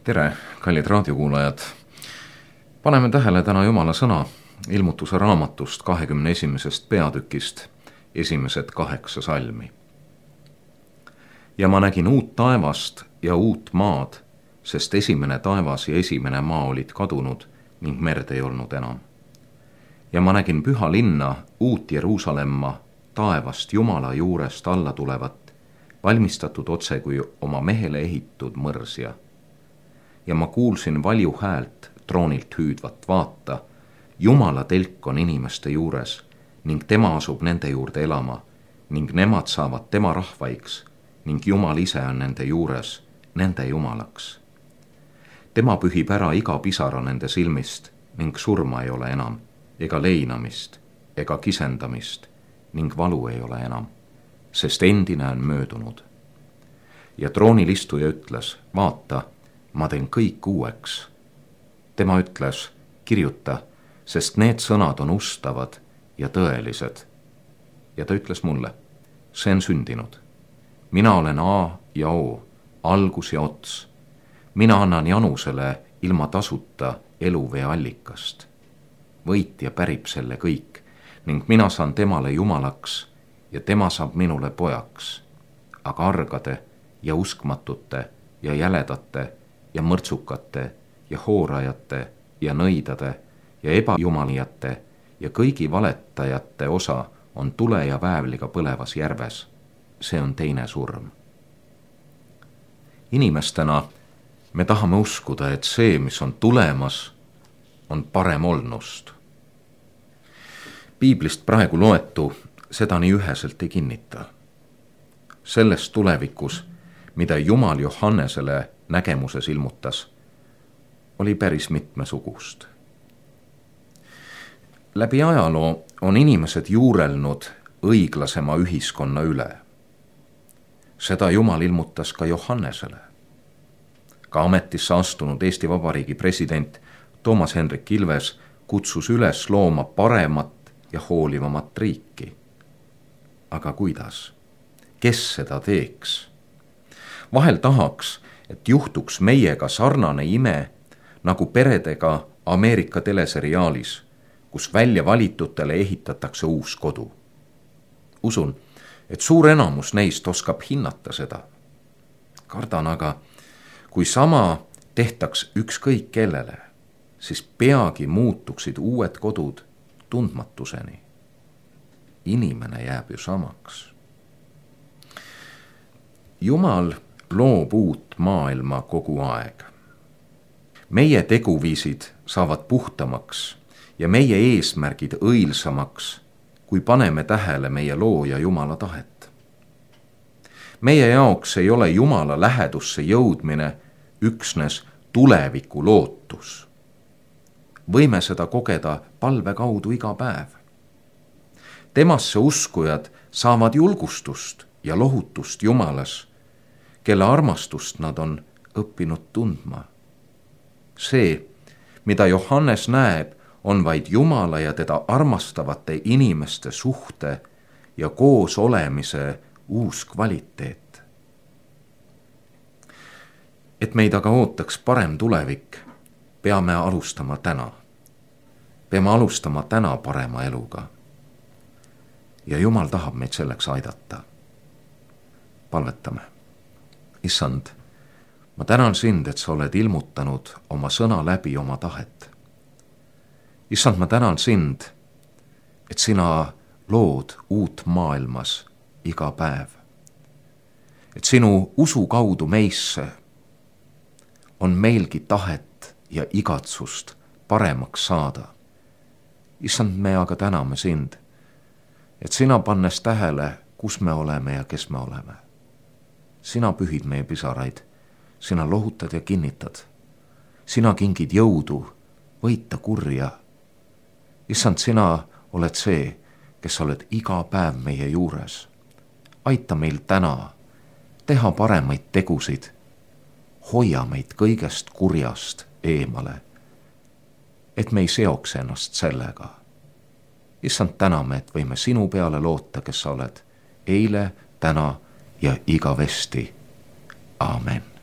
Tere, kallid raadiokuulajad! Paneme tähele täna Jumala sõna Ilmutuse raamatust 21. peatükist esimesed 8 salmi. Ja ma nägin uut taevast ja uut maad, sest esimene taevas ja esimene maa olid kadunud ning merd ei olnud enam. Ja ma nägin püha linna, uut Jeruusalemma, taevast Jumala juurest alla tulevat, valmistatud otse kui oma mehele ehitud mõrsja. Ja ma kuulsin valju häält troonilt hüüdvat, vaata, Jumala telk on inimeste juures ning tema asub nende juurde elama ning nemad saavad tema rahvaiks ning Jumal ise on nende juures, nende Jumalaks. Tema pühib ära iga pisara nende silmist ning surma ei ole enam, ega leinamist, ega kisendamist ning valu ei ole enam, sest endine on möödunud. Ja troonil istuja ütles, vaata, ma teen kõik uueks. Tema ütles, kirjuta, sest need sõnad on ustavad ja tõelised. Ja ta ütles mulle, see on sündinud. Mina olen A ja O, algus ja ots. Mina annan Janusele ilma tasuta eluvee allikast. Võitja pärib selle kõik ning mina saan temale Jumalaks ja tema saab minule pojaks. Aga argade ja uskmatute ja jäledate ja mõrtsukate ja hoorajate ja nõidade ja ebajumalijate ja kõigi valetajate osa on tule ja väävliga põlevas järves. See on teine surm. Inimestena me tahame uskuda, et see, mis on tulemas, on parem olnust. Piiblist praegu loetu seda nii üheselt ei kinnita. Selles tulevikus, mida Jumal Johannesele nägemuses ilmutas, oli päris mitmesugust. Läbi ajaloo on inimesed juurelnud õiglasema ühiskonna üle. Seda Jumal ilmutas ka Johannesele. Ka ametisse astunud Eesti Vabariigi president Toomas Hendrik Ilves kutsus üles looma paremat ja hoolivamat riiki. Aga kuidas? Kes seda teeks? Vahel tahaks, et juhtuks meiega sarnane ime nagu peredega Ameerika teleseriaalis, kus välja valitutele ehitatakse uus kodu. Usun, et suur enamus neist oskab hinnata seda. Kardan aga, kui sama tehtaks ükskõik kellele, siis peagi muutuksid uued kodud tundmatuseni. Inimene jääb ju samaks. Jumal loob uut maailma kogu aeg. Meie teguviisid saavad puhtamaks ja meie eesmärgid õilsamaks, kui paneme tähele meie looja Jumala tahet. Meie jaoks ei ole Jumala lähedusse jõudmine üksnes tuleviku lootus. Võime seda kogeda palve kaudu iga päev. Temasse uskujad saavad julgustust ja lohutust Jumalas, kelle armastust nad on õppinud tundma. See, mida Johannes näeb, on vaid Jumala ja teda armastavate inimeste suhte ja koos olemise uus kvaliteet. Et meid aga ootaks parem tulevik, peame alustama täna. Peame alustama täna parema eluga. Ja Jumal tahab meid selleks aidata. Palvetame. Issand, ma tänan sind, et sa oled ilmutanud oma sõna läbi oma tahet. Issand, ma tänan sind, et sina lood uut maailmas iga päev. Et sinu usu kaudu meisse on meilgi tahet ja igatsust paremaks saada. Issand, me aga täname sind, et sina pannes tähele, kus me oleme ja kes me oleme. Sina pühid meie pisaraid, sina lohutad ja kinnitad. Sina kingid jõudu, võita kurja. Issand, sina oled see, kes oled iga päev meie juures. Aita meil täna teha paremaid tegusid. Hoia meid kõigest kurjast eemale, et me ei seoks ennast sellega. Issand, täname, et võime sinu peale loota, kes sa oled eile, täna ja igavesti. Aamen.